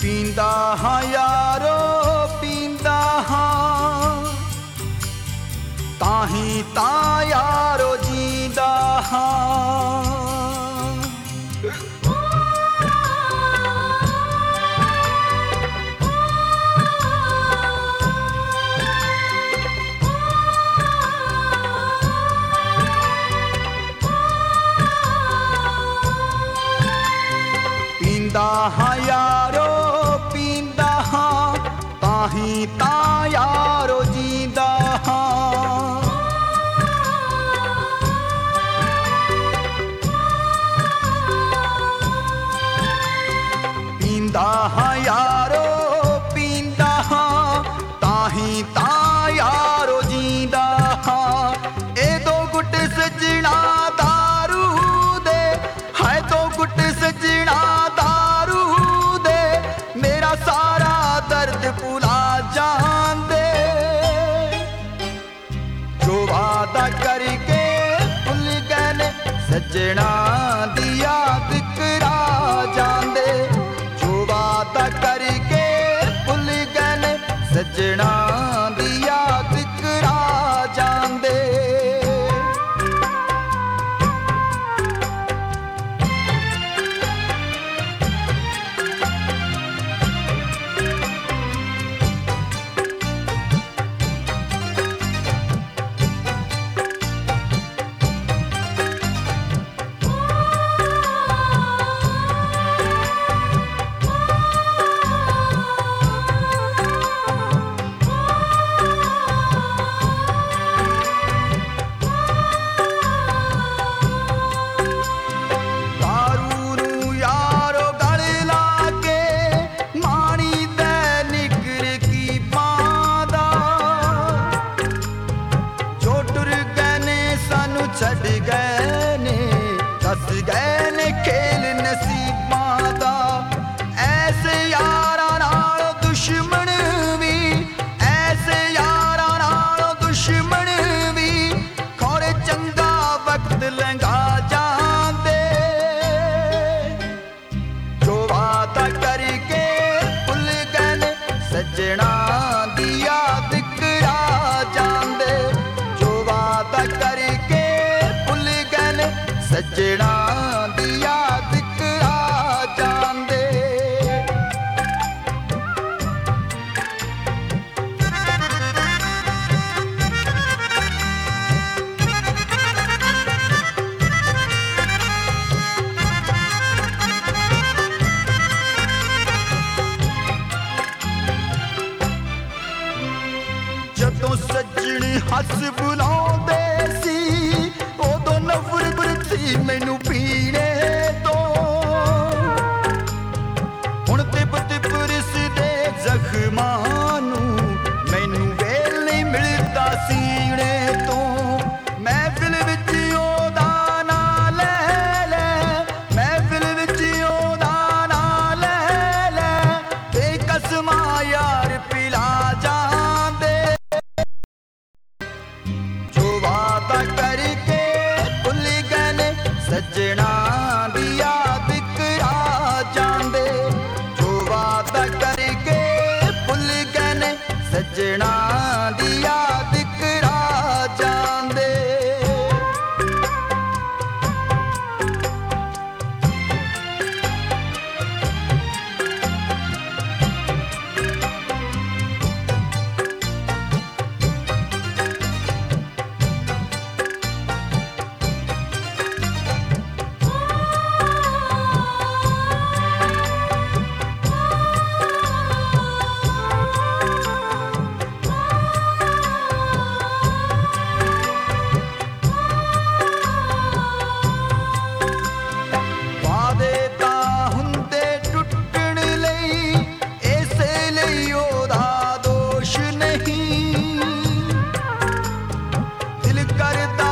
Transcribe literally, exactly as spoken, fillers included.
पींदा हाँ यारो पींदा हाँ, ताही ता यारो जींदा हाँ। पींदा हाँ यारो पींदा हाँ, ताही ता यारो जींदा हाँ। पींदा हाँ यारो पींदा हाँ, ताही ता यारो जींदा हाँ। ए दो गुट सजना दारू दे, है दो गुट सजना दारू दे, मेरा सारा दर्द भुला जान दे। जो वादा करके भुल गए सजना दी याद करा जान दे। जो वादा करके भुल गए सजना दी याद करा जान दे। छड़ गए ने दस गए ने खेल नसीबां दा। ऐसे यारां नाल दुश्मन भी, ऐसे यारां नाल दुश्मन भी, खौरे चंगा वक्त लंघा जांदे। जो वादा करके भुल गए सजना दी याद करा जांदे। जो वादा करके सजना दी याद करा जांदे। जदों सजनी हस बुलाउंदे सी, उदों नफरत मैनू पीने तो। हुण तिप तिप रिसदे जख्मां नू, मैनू वेल नहीं मिलदा सीने तो। महफिल विच ओदा नां लै लै, महफिल विच ओदा नां लै लै, बेकसमां यार पिला जांदे। जो वादा करके भुल गए सजना दी याद करा जांदे। जो वादा करके भुल गए सजना दी याद करा जांदे। करदा